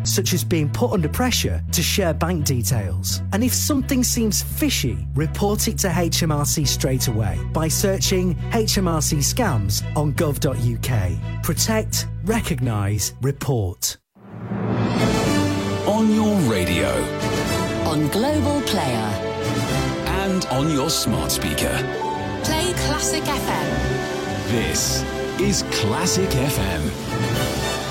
such as being put under pressure to share bank details. And if something seems fishy, report it to HMRC straight away by searching HMRC scams on gov.uk. Protect, recognise, report. On your radio. On Global Player. And on your smart speaker. Play Classic FM. This is Classic FM.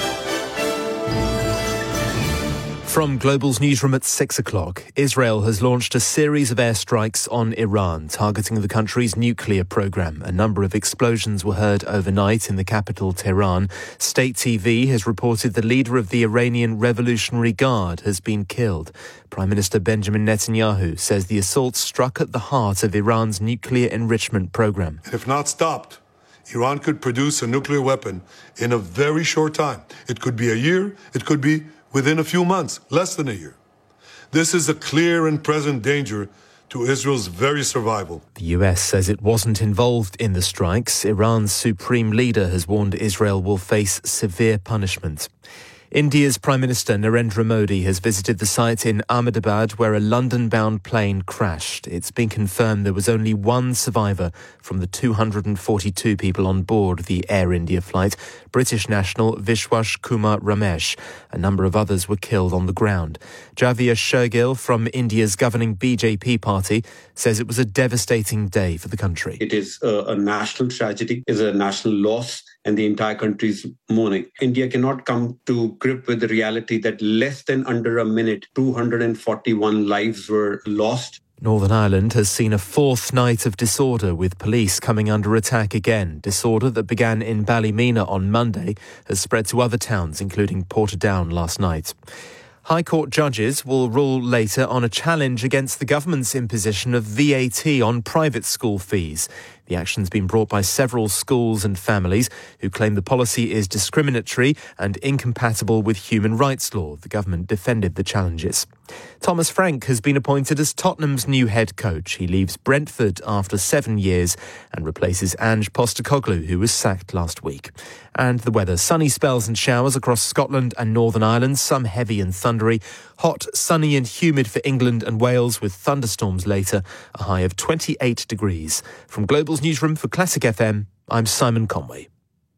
From Global's newsroom at 6 o'clock, Israel has launched a series of airstrikes on Iran, targeting the country's nuclear program. A number of explosions were heard overnight in the capital, Tehran. State TV has reported the leader of the Iranian Revolutionary Guard has been killed. Prime Minister Benjamin Netanyahu says the assault struck at the heart of Iran's nuclear enrichment program. If not stopped, Iran could produce a nuclear weapon in a very short time. It could be a year, it could be within a few months, less than a year. This is a clear and present danger to Israel's very survival. The US says it wasn't involved in the strikes. Iran's supreme leader has warned Israel will face severe punishment. India's Prime Minister Narendra Modi has visited the site in Ahmedabad where a London-bound plane crashed. It's been confirmed there was only one survivor from the 242 people on board the Air India flight, British national Vishwas Kumar Ramesh. A number of others were killed on the ground. Javier Shergill from India's governing BJP party says it was a devastating day for the country. It is a national tragedy, it is a national loss, and the entire country is mourning. India cannot come to grip with the reality that less than under a minute, 241 lives were lost. Northern Ireland has seen a fourth night of disorder, with police coming under attack again. Disorder that began in Ballymena on Monday has spread to other towns, including Portadown last night. High Court judges will rule later on a challenge against the government's imposition of VAT on private school fees. The action's been brought by several schools and families who claim the policy is discriminatory and incompatible with human rights law. The government defended the challenges. Thomas Frank has been appointed as Tottenham's new head coach. He leaves Brentford after 7 years and replaces Ange Postecoglou, who was sacked last week. And the weather. Sunny spells and showers across Scotland and Northern Ireland, some heavy and thundery. Hot, sunny and humid for England and Wales, with thunderstorms later, a high of 28 degrees. From Global's newsroom for Classic FM, I'm Simon Conway.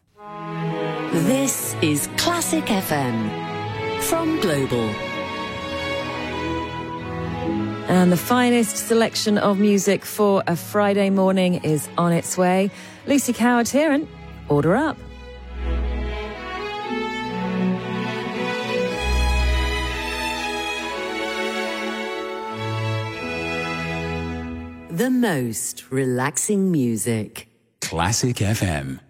This is Classic FM from Global. And the finest selection of music for a Friday morning is on its way. Lucy Coward here, and order up. The most relaxing music. Classic FM.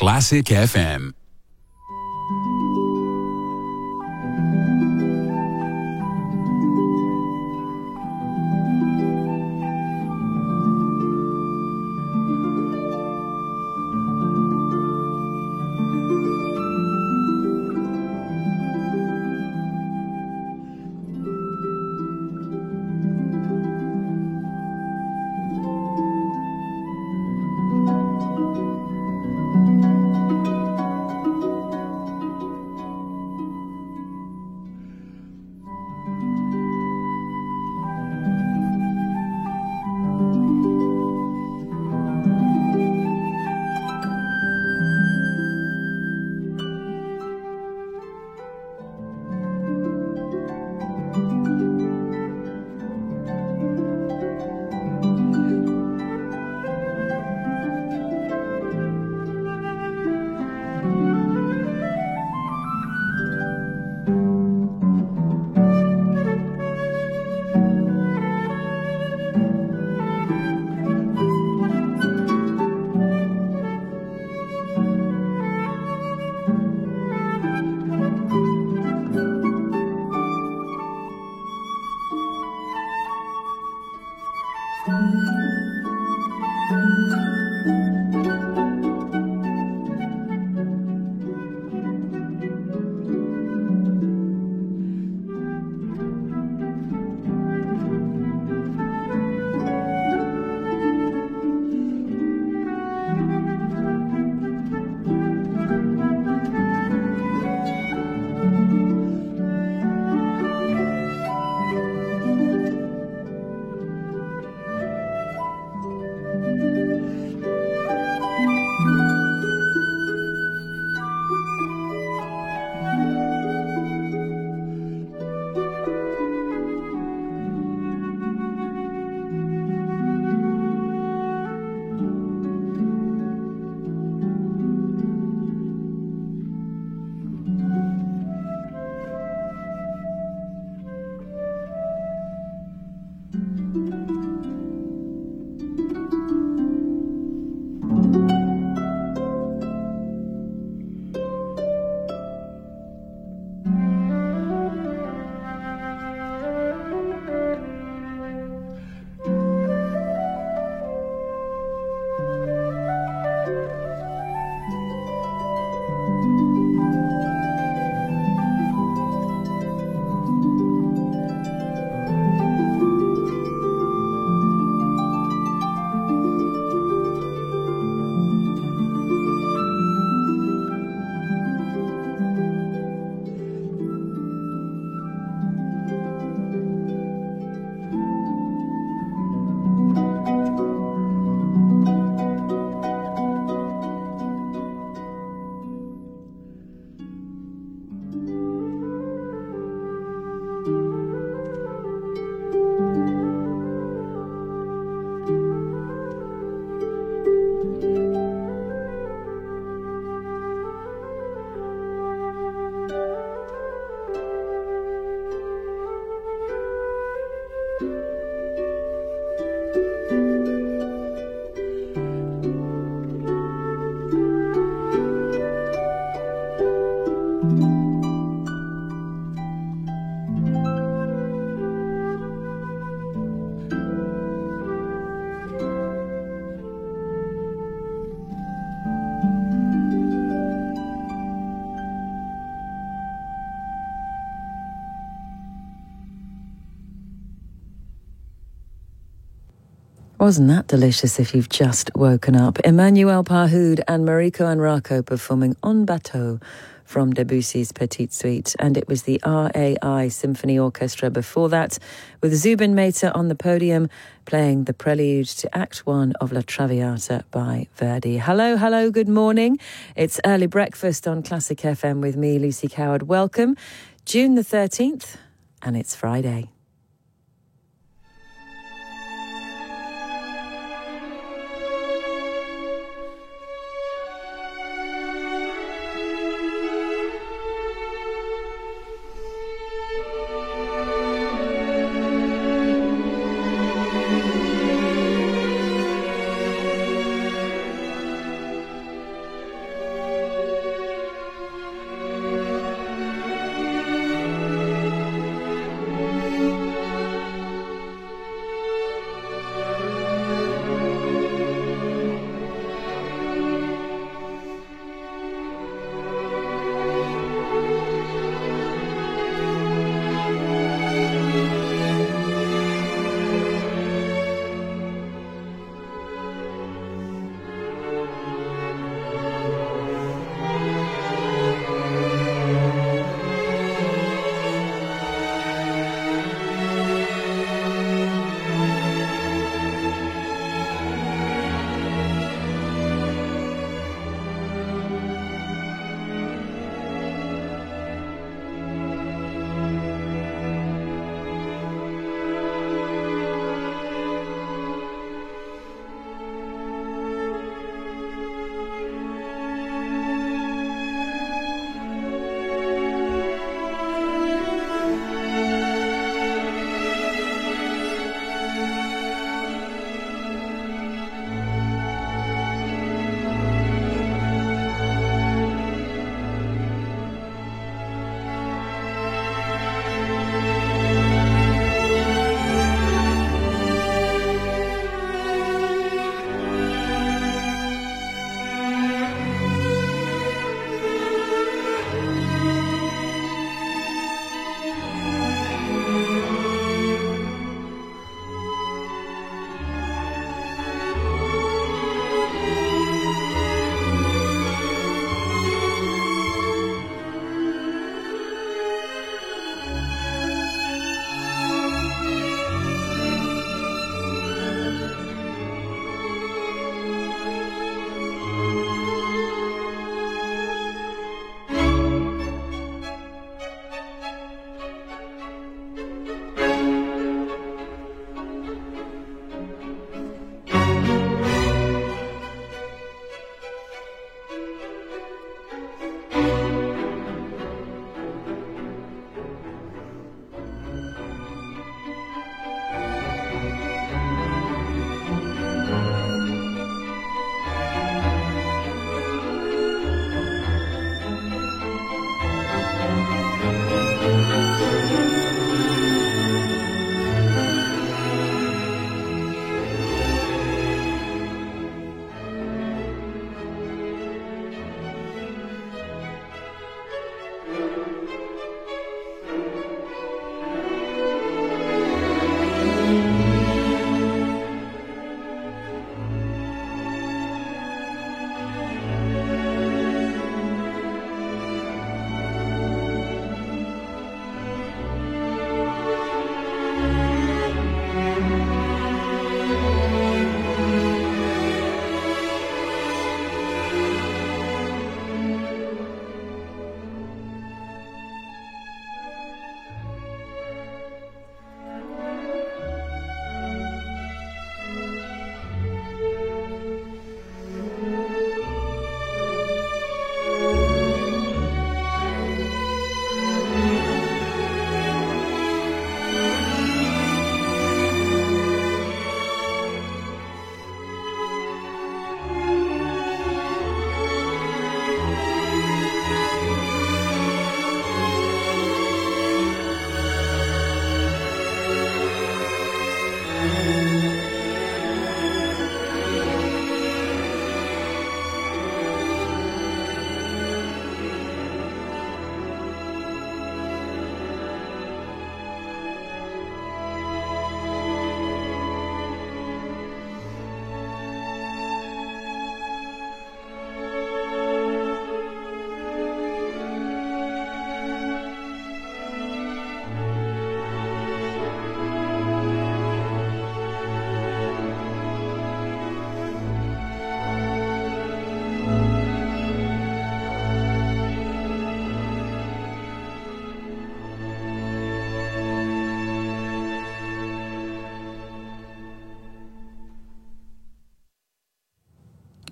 Classic FM. Wasn't that delicious if you've just woken up? Emmanuel Parhoud and Mariko Anrako performing En Bateau from Debussy's Petite Suite. And it was the RAI Symphony Orchestra before that, with Zubin Mehta on the podium playing the prelude to Act 1 of La Traviata by Verdi. Hello, good morning. It's Early Breakfast on Classic FM with me, Lucy Coward. Welcome. June the 13th, and it's Friday.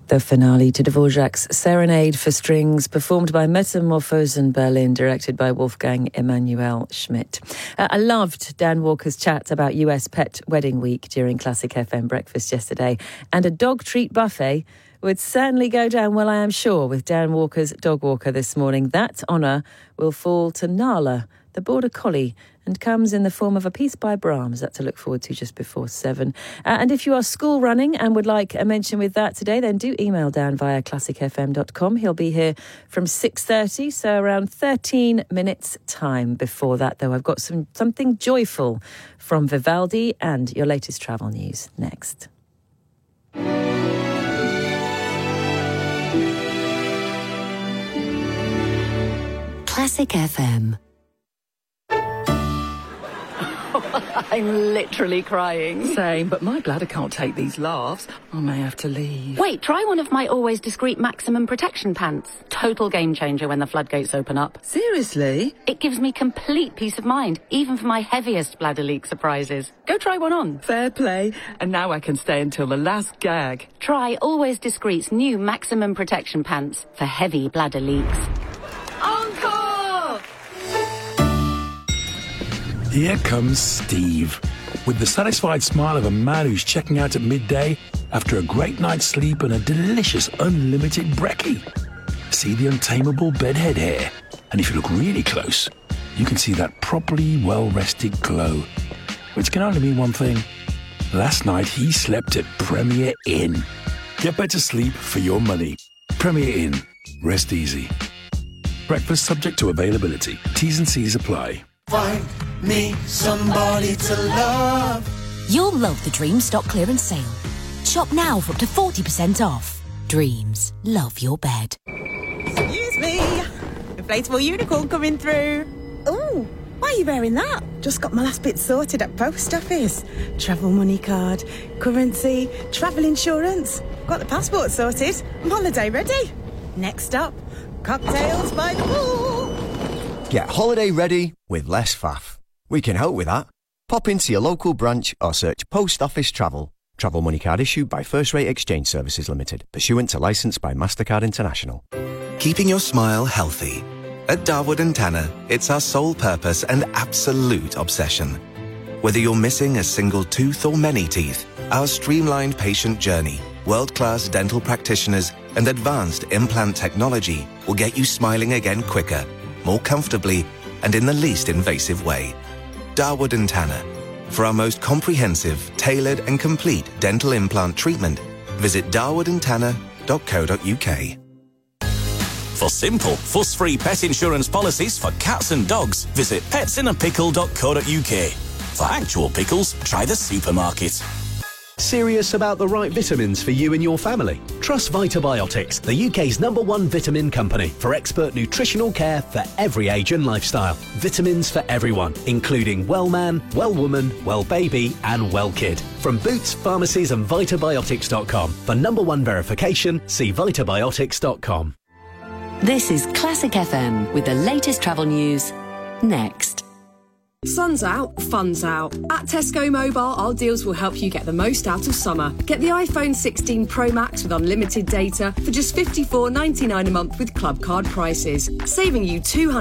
The finale to Dvorak's Serenade for Strings, performed by Metamorphosen Berlin, directed by Wolfgang Emanuel Schmidt. I loved Dan Walker's chat about US Pet Wedding Week during Classic FM Breakfast yesterday, and a dog treat buffet would certainly go down well, I am sure, with Dan Walker's Dog Walker this morning. That honour will fall to Nala, the Border Collie, and comes in the form of a piece by Brahms. That's to look forward to just before 7. And if you are school running and would like a mention with that today, then do email Dan via classicfm.com. He'll be here from 6:30, so around 13 minutes time. Before that, though, I've got something joyful from Vivaldi and your latest travel news next. Classic FM. I'm literally crying. Same, but my bladder can't take these laughs. I may have to leave. Wait, try one of my always discreet maximum protection pants. Total game changer when the floodgates open up. Seriously? It gives me complete peace of mind, even for my heaviest bladder leak surprises. Go try one on. Fair play. And now I can stay until the last gag. Try Always Discreet's new maximum protection pants for heavy bladder leaks. Uncle! Here comes Steve, with the satisfied smile of a man who's checking out at midday after a great night's sleep and a delicious unlimited brekkie. See the untamable bedhead hair, and if you look really close, you can see that properly well-rested glow, which can only mean one thing. Last night he slept at Premier Inn. Get better sleep for your money. Premier Inn. Rest easy. Breakfast subject to availability. T's and C's apply. Find me somebody to love. You'll love the Dreams stock clearance sale. Shop now for up to 40% off. Dreams, love your bed. Excuse me. Inflatable unicorn coming through. Ooh, why are you wearing that? Just got my last bit sorted at post office. Travel money card, currency, travel insurance. Got the passport sorted. I'm holiday ready. Next up, cocktails by the pool. Get holiday ready with less faff. We can help with that. Pop into your local branch or search Post Office Travel. Travel money card issued by First Rate Exchange Services Limited, pursuant to licence by MasterCard International. Keeping your smile healthy. At Darwood & Tanner, it's our sole purpose and absolute obsession. Whether you're missing a single tooth or many teeth, our streamlined patient journey, world-class dental practitioners and advanced implant technology will get you smiling again quicker, more comfortably, and in the least invasive way. Darwood & Tanner. For our most comprehensive, tailored and complete dental implant treatment, visit darwoodandtanner.co.uk. For simple, fuss-free pet insurance policies for cats and dogs, visit petsinnapickle.co.uk. For actual pickles, try the supermarket. Serious about the right vitamins for you and your family? Trust Vitabiotics, the UK's #1 vitamin company, for expert nutritional care for every age and lifestyle. Vitamins for everyone, including well man, well woman, well baby and well kid. From Boots, pharmacies and Vitabiotics.com. For #1 verification, see Vitabiotics.com. This is Classic FM with the latest travel news next. Sun's out, fun's out. At Tesco Mobile, our deals will help you get the most out of summer. Get the iPhone 16 Pro Max with unlimited data for just £54.99 a month with Club Card prices, saving you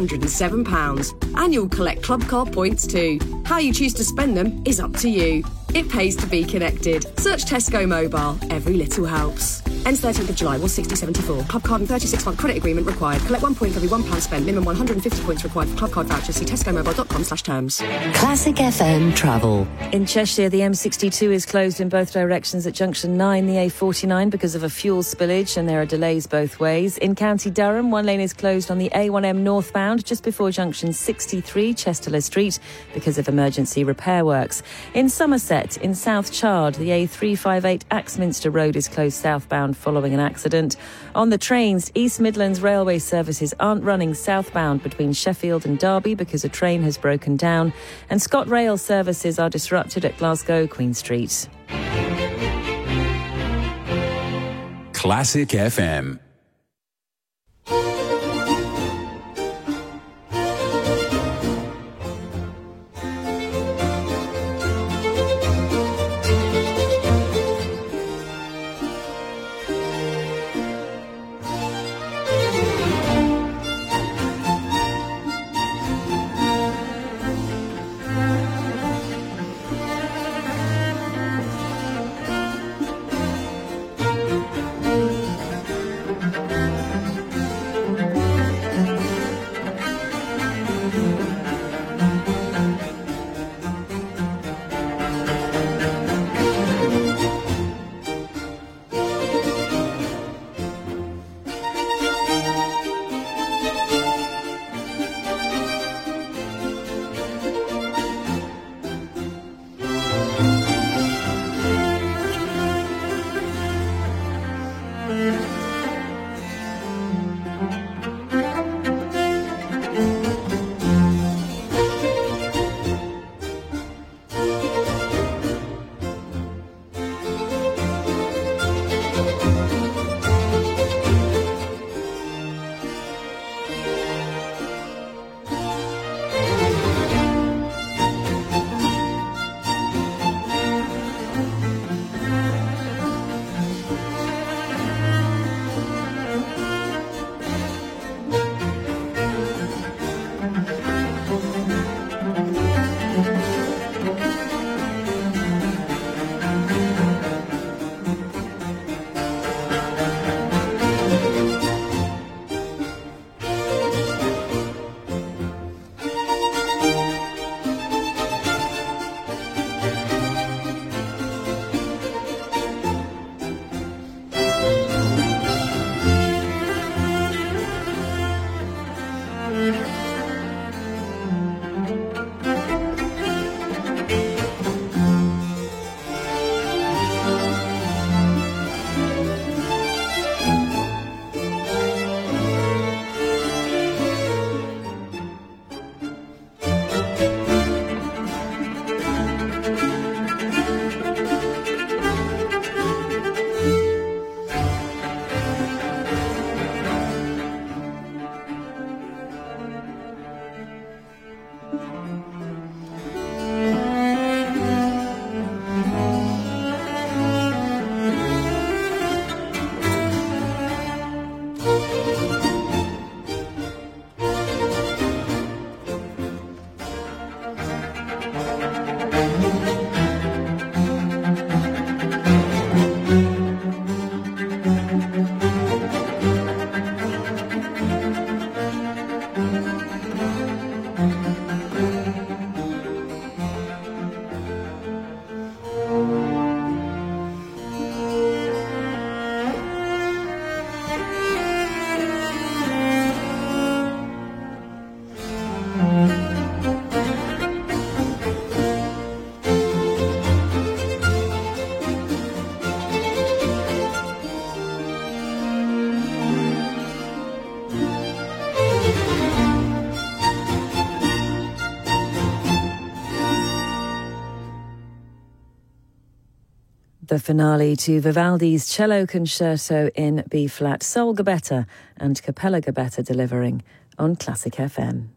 £207. And you'll collect Club Card points too. How you choose to spend them is up to you. It pays to be connected. Search Tesco Mobile. Every little helps. Ends 13th of July, 160.74. Club Card and 36-month credit agreement required. Collect 1 point for every £1 spent. Minimum 150 points required for Club Card vouchers. See tescomobile.com/terms. Classic FM travel. In Cheshire, the M62 is closed in both directions at junction 9, the A49, because of a fuel spillage, and there are delays both ways. In County Durham, one lane is closed on the A1M northbound just before junction 63, Chesterler Street, because of emergency repair works. In Somerset, in South Chard, the A358 Axminster Road is closed southbound following an accident. On the trains, East Midlands Railway services aren't running southbound between Sheffield and Derby because a train has broken down, and ScotRail services are disrupted at Glasgow Queen Street. Classic FM. The finale to Vivaldi's cello concerto in B-flat, Sol Gabetta and Capella Gabetta delivering on Classic FM.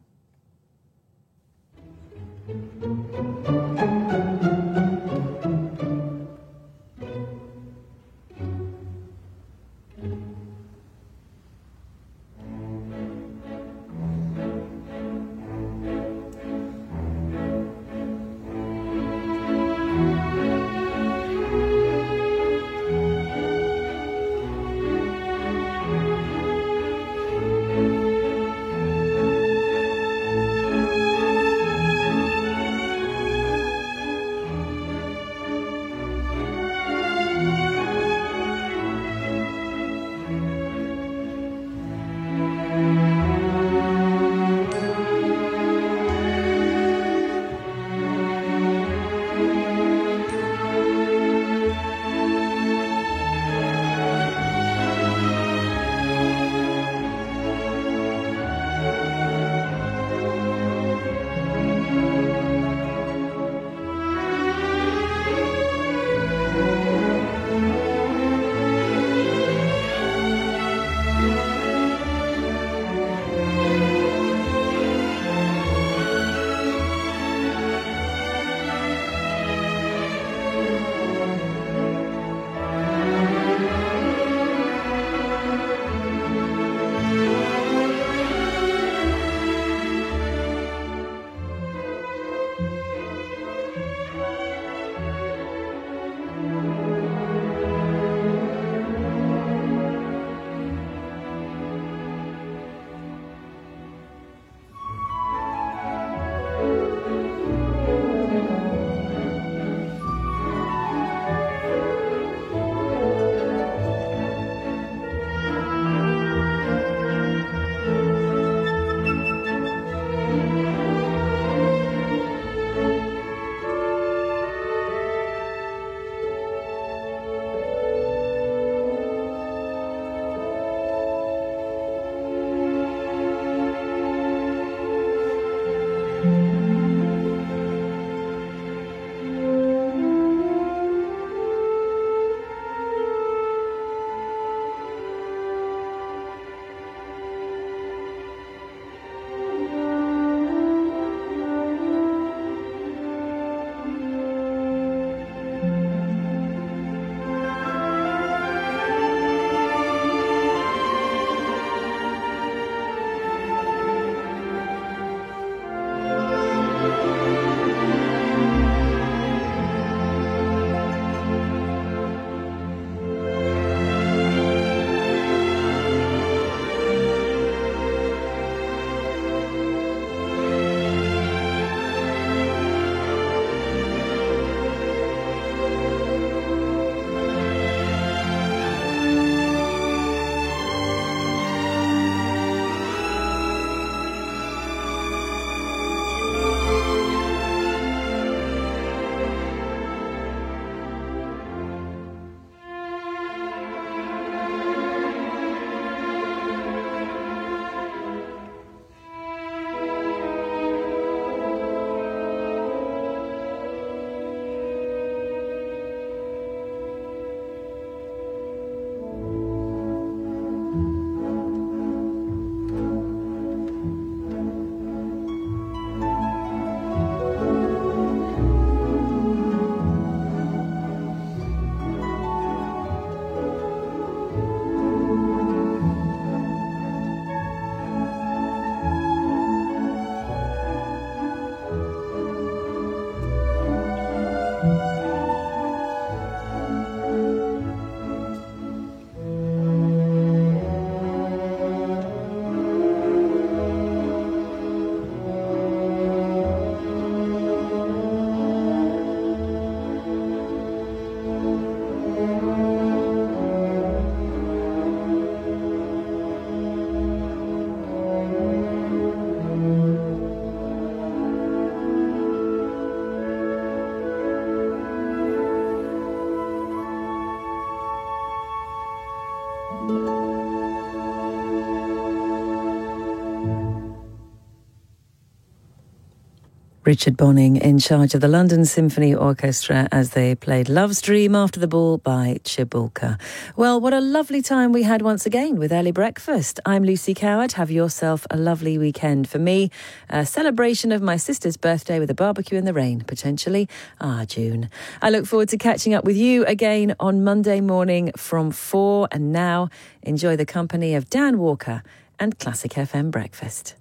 Richard Bonning in charge of the London Symphony Orchestra as they played Love's Dream After the Ball by Cibulka. Well, what a lovely time we had once again with Early Breakfast. I'm Lucy Coward. Have yourself a lovely weekend. For me, a celebration of my sister's birthday with a barbecue in the rain, potentially. June. I look forward to catching up with you again on Monday morning from 4. And now, enjoy the company of Dan Walker and Classic FM Breakfast.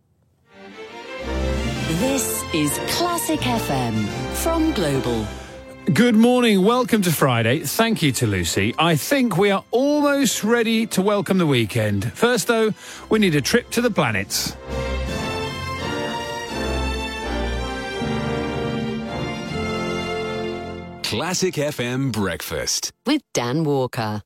This is Classic FM from Global. Good morning. Welcome to Friday. Thank you to Lucy. I think we are almost ready to welcome the weekend. First, though, we need a trip to the planets. Classic FM Breakfast with Dan Walker.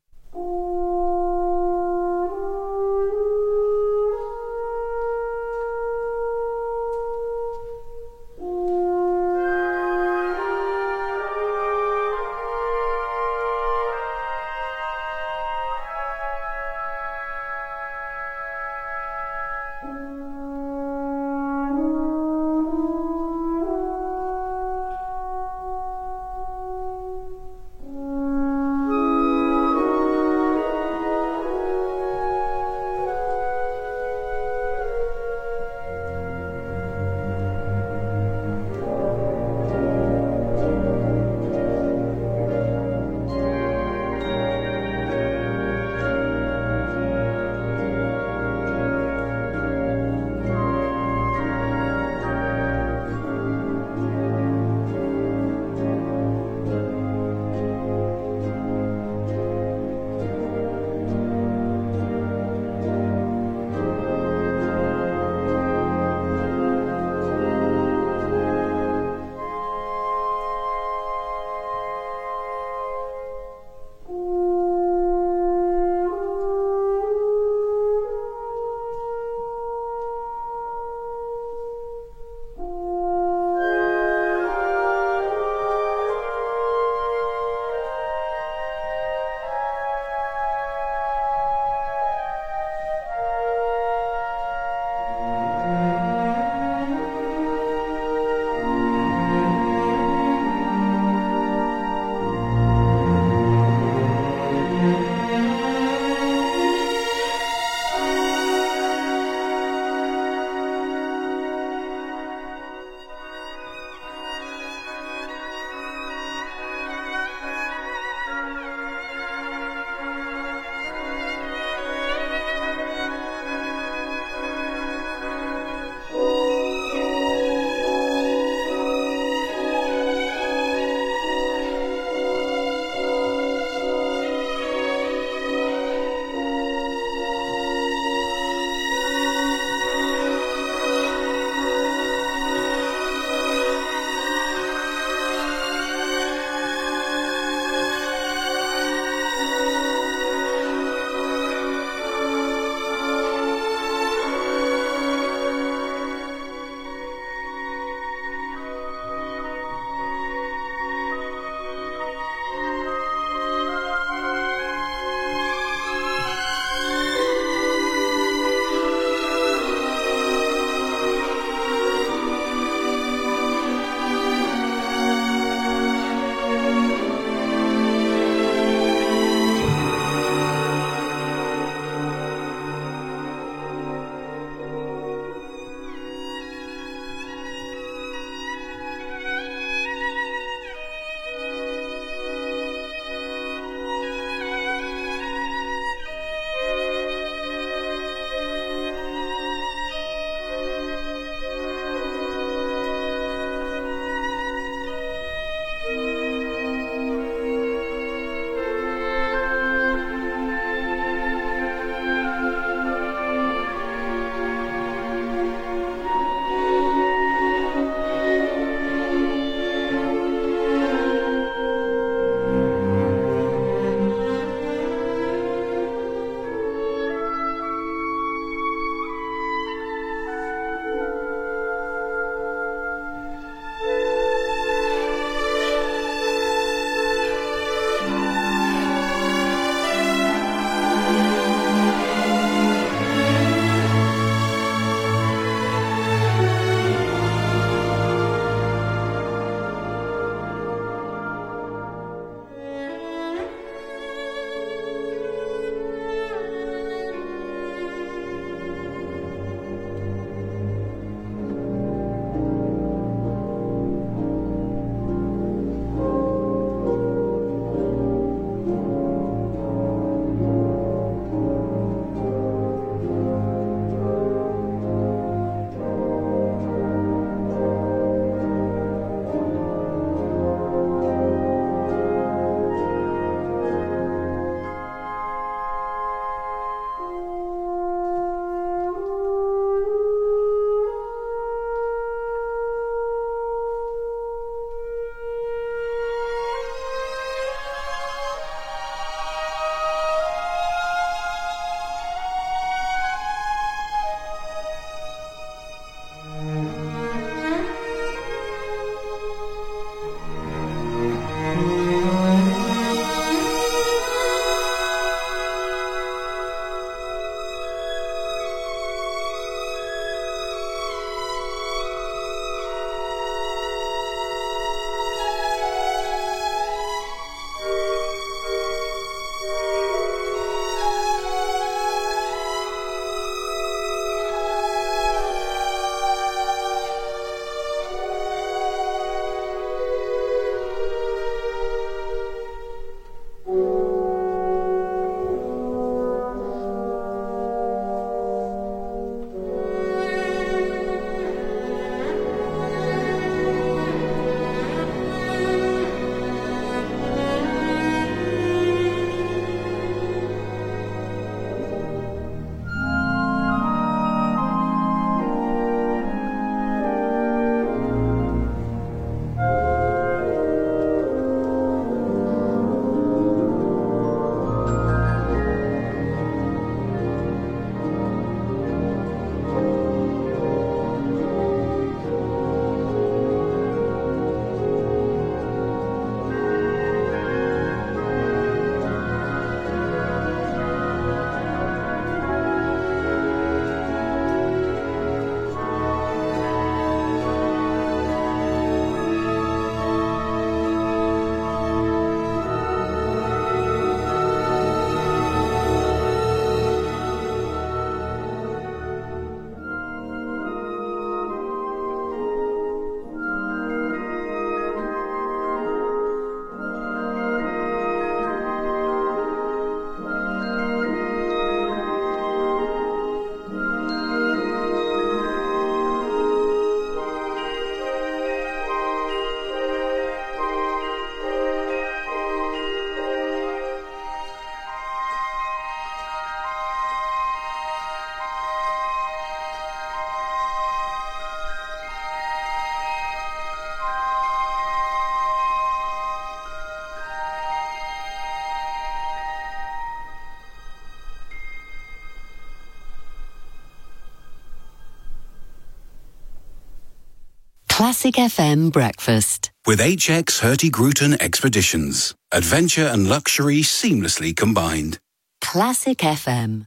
Classic FM Breakfast. With HX Hurtigruten Expeditions. Adventure and luxury seamlessly combined. Classic FM.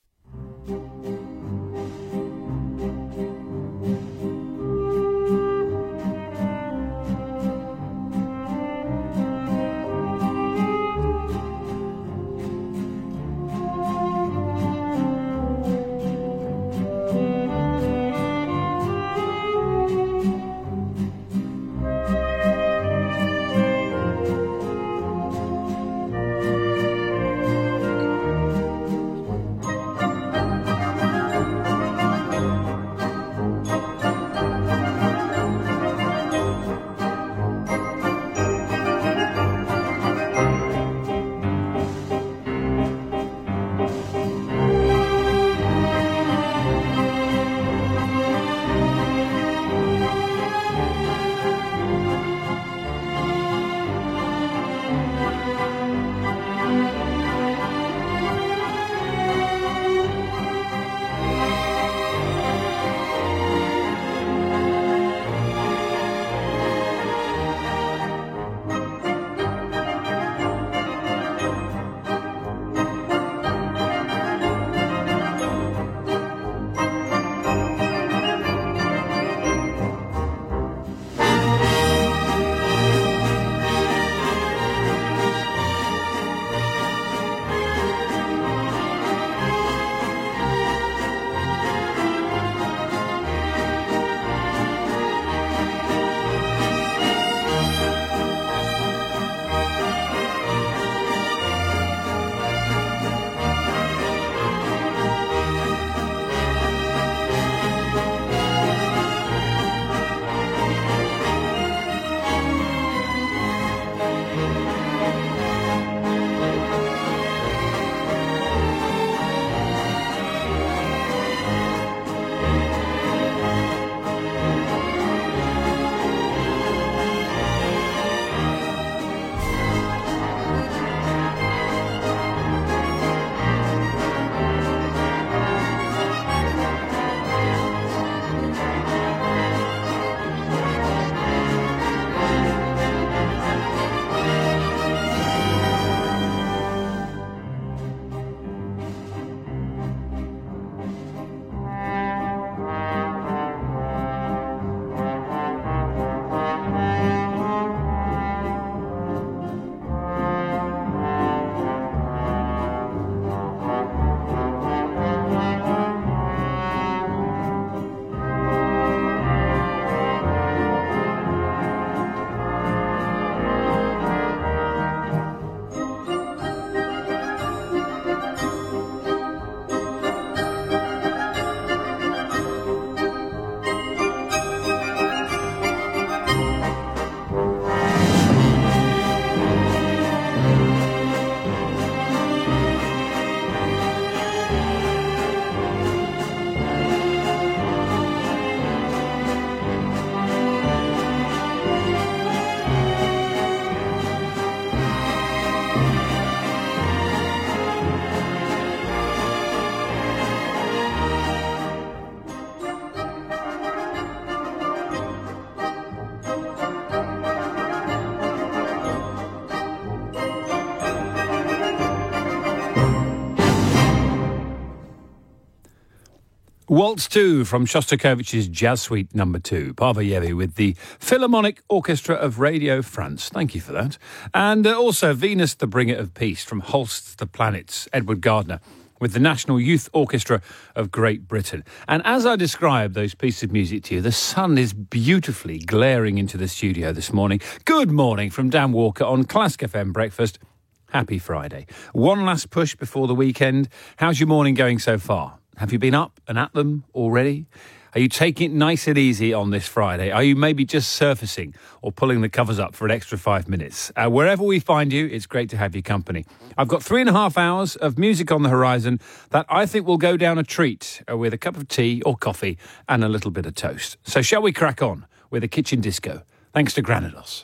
Waltz 2 from Shostakovich's Jazz Suite No. 2. Parvayevi with the Philharmonic Orchestra of Radio France. Thank you for that. And also Venus, the Bringer of Peace from Holst's The Planets, Edward Gardner, with the National Youth Orchestra of Great Britain. And as I described those pieces of music to you, the sun is beautifully glaring into the studio this morning. Good morning from Dan Walker on Classic FM Breakfast. Happy Friday. One last push before the weekend. How's your morning going so far? Have you been up and at them already? Are you taking it nice and easy on this Friday? Are you maybe just surfacing or pulling the covers up for an extra 5 minutes? Wherever we find you, it's great to have your company. I've got 3.5 hours of music on the horizon that I think will go down a treat with a cup of tea or coffee and a little bit of toast. So shall we crack on with a kitchen disco? Thanks to Granados.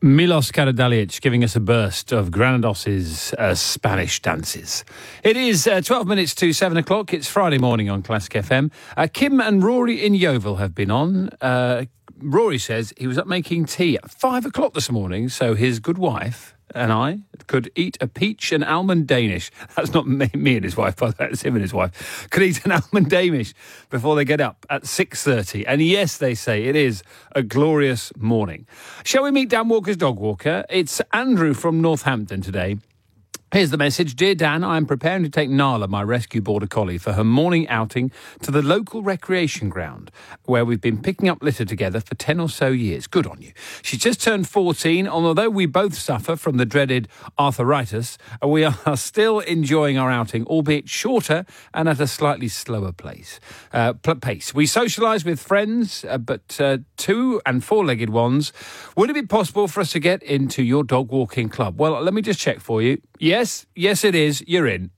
Milos Karađalić giving us a burst of Granados' Spanish dances. It is 12 minutes to 7 o'clock. It's Friday morning on Classic FM. Kim and Rory in Yeovil have been on. Rory says he was up making tea at 5 o'clock this morning, so his good wife and I could eat a peach and almond Danish. That's not me and his wife, by the way, that's him and his wife. Could eat an almond Danish before they get up at 6:30. And yes, they say it is a glorious morning. Shall we meet Dan Walker's dog walker? It's Andrew from Northampton today. Here's the message. Dear Dan, I am preparing to take Nala, my rescue border collie, for her morning outing to the local recreation ground where we've been picking up litter together for 10 or so years. Good on you. She's just turned 14, and although we both suffer from the dreaded arthritis, we are still enjoying our outing, albeit shorter and at a slightly slower pace. We socialise with friends, but 2- and 4-legged ones. Would it be possible for us to get into your dog walking club? Well, let me just check for you. Yes, it is. You're in.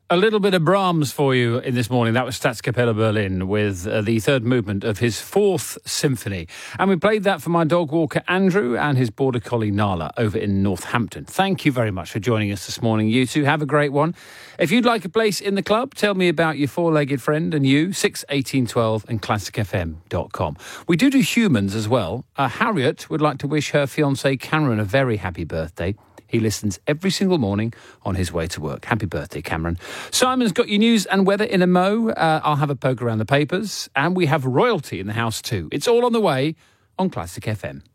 A little bit of Brahms for you in this morning. That was Staatskapelle Berlin with the third movement of his fourth symphony. And we played that for my dog walker Andrew and his border collie Nala over in Northampton. Thank you very much for joining us this morning, you two. Have a great one. If you'd like a place in the club, tell me about your four-legged friend and you, 6 18 12 and classicfm.com. We do humans as well. Harriet would like to wish her fiancé Cameron a very happy birthday. He listens every single morning on his way to work. Happy birthday, Cameron. Simon's got your news and weather in a mo. I'll have a poke around the papers. And we have royalty in the house too. It's all on the way on Classic FM.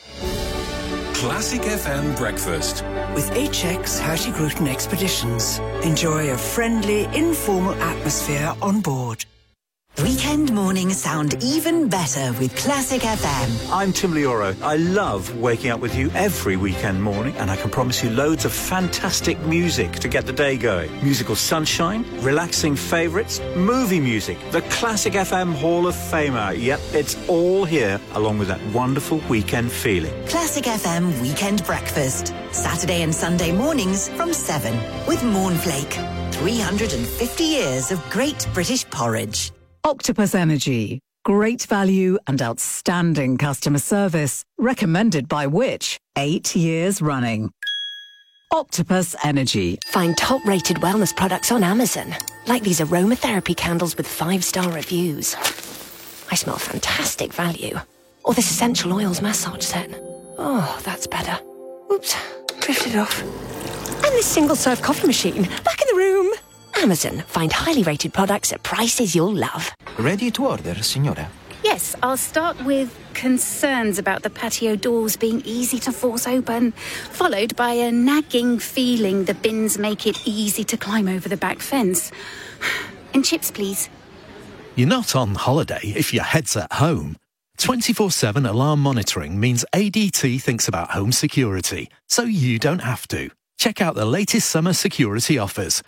Classic FM Breakfast. With HX Hurtigruten Expeditions, enjoy a friendly, informal atmosphere on board. Weekend mornings sound even better with Classic FM. I'm Tim Lioro. I love waking up with you every weekend morning, and I can promise you loads of fantastic music to get the day going. Musical sunshine, relaxing favourites, movie music, the Classic FM Hall of Famer. Yep, it's all here, along with that wonderful weekend feeling. Classic FM Weekend Breakfast. Saturday and Sunday mornings from 7 with Mornflake. 350 years of great British porridge. Octopus Energy. Great value and outstanding customer service. Recommended by Which? 8 years running. Octopus Energy. Find top-rated wellness products on Amazon, like these aromatherapy candles with 5-star reviews. I smell fantastic value. Or this essential oils massage set. Oh, that's better. Oops, drifted off. And this single-serve coffee machine, back in the room. Amazon. Find highly rated products at prices you'll love. Ready to order, signora? Yes, I'll start with concerns about the patio doors being easy to force open, followed by a nagging feeling the bins make it easy to climb over the back fence. And chips, please. You're not on holiday if your head's at home. 24/7 alarm monitoring means ADT thinks about home security, so you don't have to. Check out the latest summer security offers.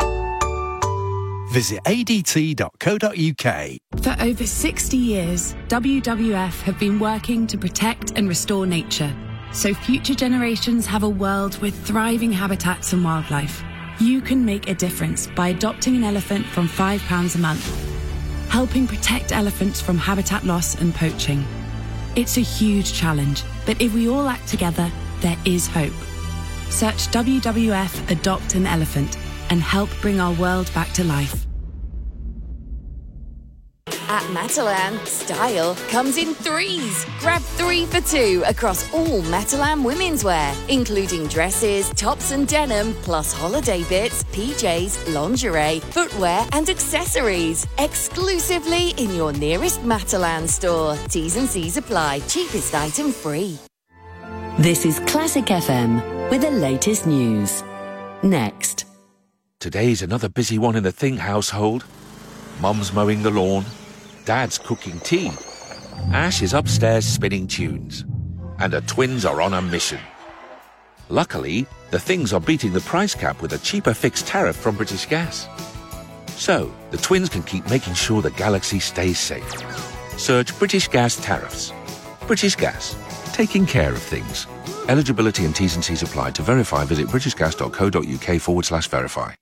Visit adt.co.uk. For over 60 years, WWF have been working to protect and restore nature, so future generations have a world with thriving habitats and wildlife. You can make a difference by adopting an elephant from £5 a month, helping protect elephants from habitat loss and poaching. It's a huge challenge, but if we all act together, there is hope. Search WWF Adopt an Elephant and help bring our world back to life. At Matalan, style comes in threes. Grab 3 for $2 across all Matalan women's wear, including dresses, tops and denim, plus holiday bits, PJs, lingerie, footwear and accessories. Exclusively in your nearest Matalan store. T's and C's apply. Cheapest item free. This is Classic FM with the latest news. Next. Today's another busy one in the Think household. Mum's mowing the lawn, Dad's cooking tea, Ash is upstairs spinning tunes, and the twins are on a mission. Luckily, the Things are beating the price cap with a cheaper fixed tariff from British Gas. So, the twins can keep making sure the galaxy stays safe. Search British Gas tariffs. British Gas, taking care of things. Eligibility and T's and C's apply. To verify, visit britishgas.co.uk/verify.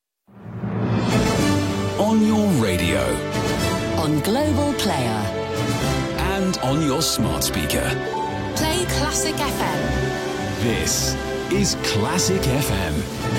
On your radio. On Global Player. And on your smart speaker. Play Classic FM. This is Classic FM.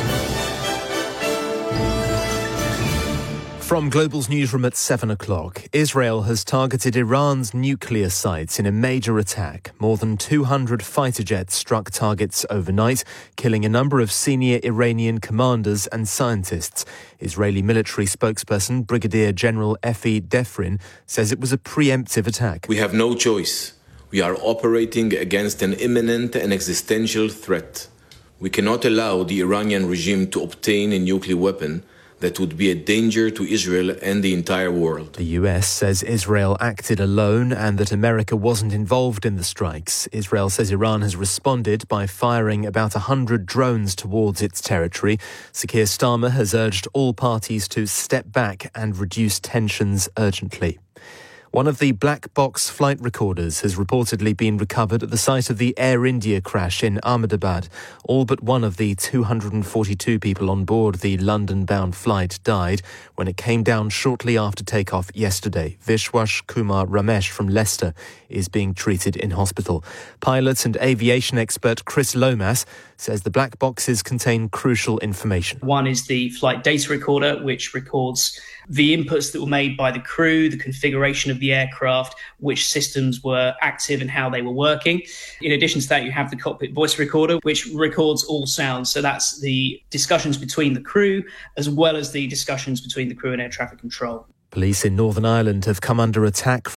From Global's newsroom at 7 o'clock, Israel has targeted Iran's nuclear sites in a major attack. More than 200 fighter jets struck targets overnight, killing a number of senior Iranian commanders and scientists. Israeli military spokesperson Brigadier General Efi Defrin says it was a preemptive attack. We have no choice. We are operating against an imminent and existential threat. We cannot allow the Iranian regime to obtain a nuclear weapon that would be a danger to Israel and the entire world. The US says Israel acted alone and that America wasn't involved in the strikes. Israel says Iran has responded by firing about 100 drones towards its territory. Sir Keir Starmer has urged all parties to step back and reduce tensions urgently. One of the black box flight recorders has reportedly been recovered at the site of the Air India crash in Ahmedabad. All but one of the 242 people on board the London-bound flight died when it came down shortly after takeoff yesterday. Vishwas Kumar Ramesh from Leicester is being treated in hospital. Pilot and aviation expert Chris Lomas says the black boxes contain crucial information. One is the flight data recorder, which records the inputs that were made by the crew, the configuration of the aircraft, which systems were active and how they were working. In addition to that, you have the cockpit voice recorder, which records all sounds. So that's the discussions between the crew, as well as the discussions between the crew and air traffic control. Police in Northern Ireland have come under attack